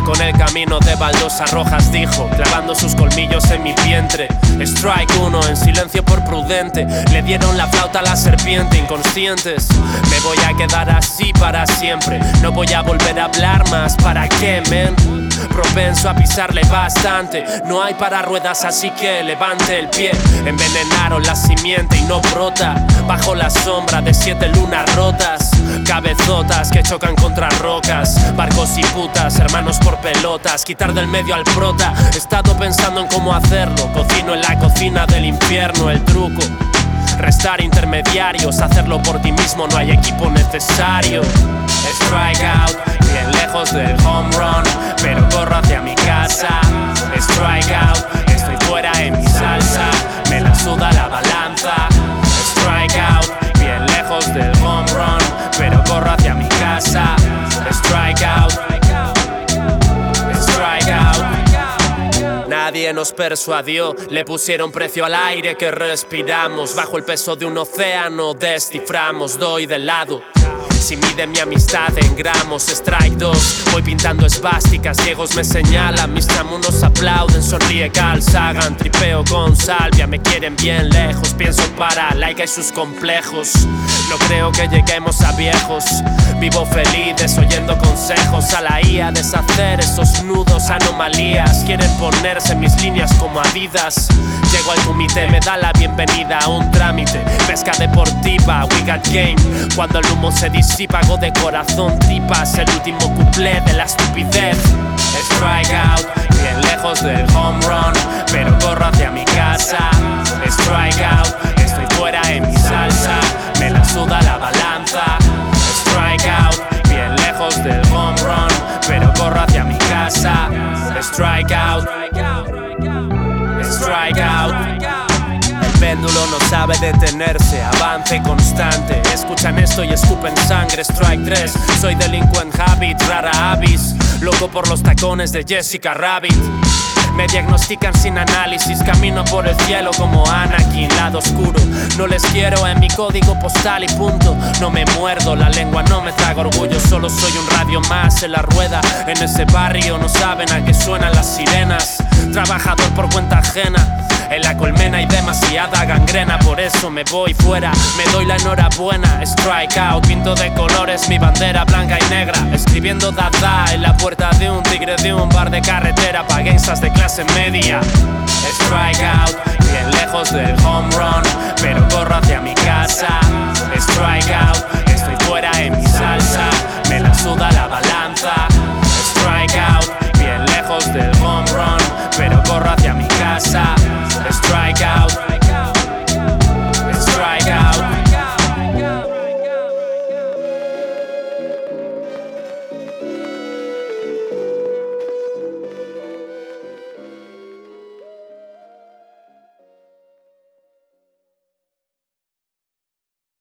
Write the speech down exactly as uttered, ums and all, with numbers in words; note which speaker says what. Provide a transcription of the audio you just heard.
Speaker 1: con el camino de baldosas rojas, dijo, clavando sus colmillos en mi vientre. Strike uno, en silencio por prudente. Le dieron la flauta a la serpiente, inconscientes. Me voy a quedar así para siempre. No voy a volver a hablar más, ¿para qué, men? Propenso a pisarle bastante. No hay pararuedas, así que levante el pie. Envenenaron la simiente y no brota. Bajo la sombra de siete lunas rotas. Cabezotas que chocan contra rocas. Barcos y putas, hermanos por pelotas. Quitar del medio al prota. He estado pensando en cómo hacerlo. Cocino en la cocina del infierno. El truco, restar intermediarios. Hacerlo por ti mismo, no hay equipo necesario. Strike out, bien lejos del home run, pero corro hacia mi casa. Strike out, estoy fuera en mi salsa, me la suda la balanza. Strike out, bien lejos del home run, pero corro hacia mi casa. Strike out, strike out. Nadie nos persuadió, le pusieron precio al aire que respiramos. Bajo el peso de un océano desciframos, doy de lado. Si mide mi amistad en gramos, strike dos. Voy pintando esvásticas, ciegos me señalan. Mis chamunos aplauden, sonríe Carl Sagan. Tripeo con salvia, me quieren bien lejos. Pienso para Laika y sus complejos. No creo que lleguemos a viejos. Vivo feliz desoyendo consejos. A la I A deshacer esos nudos, anomalías. Quieren ponerse mis líneas como Adidas. Llego al comité, me da la bienvenida a un trámite. Pesca deportiva, we got game. Cuando el humo se disipa, hago de corazón tipas. El último cuplé de la estupidez. Strike out, bien lejos del home run, pero corro hacia mi casa. Strike out, estoy fuera en mi salsa, me la suda la balanza. Strike out, bien lejos del home run, pero corro hacia mi casa. Strike out, strike out. El péndulo no sabe detenerse, avance constante. Escuchan esto y escupen sangre. Strike tres, soy delinquent habit, rara avis. Loco por los tacones de Jessica Rabbit. Me diagnostican sin análisis, camino por el cielo como Anakin, lado oscuro. No les quiero en mi código postal y punto. No me muerdo, la lengua no me traga orgullo. Solo soy un radio más en la rueda. En ese barrio no saben a qué suenan las sirenas. Trabajador por cuenta ajena. En la colmena hay demasiada gangrena, por eso me voy fuera, me doy la enhorabuena. Strike out, pinto de colores mi bandera blanca y negra. Escribiendo dada en la puerta de un tigre de un bar de carretera pa' gangsters de clase media. Strike out, bien lejos del home run, pero corro hacia mi casa. Strike out, estoy fuera en mi salsa, me la suda la balanza. Strike out,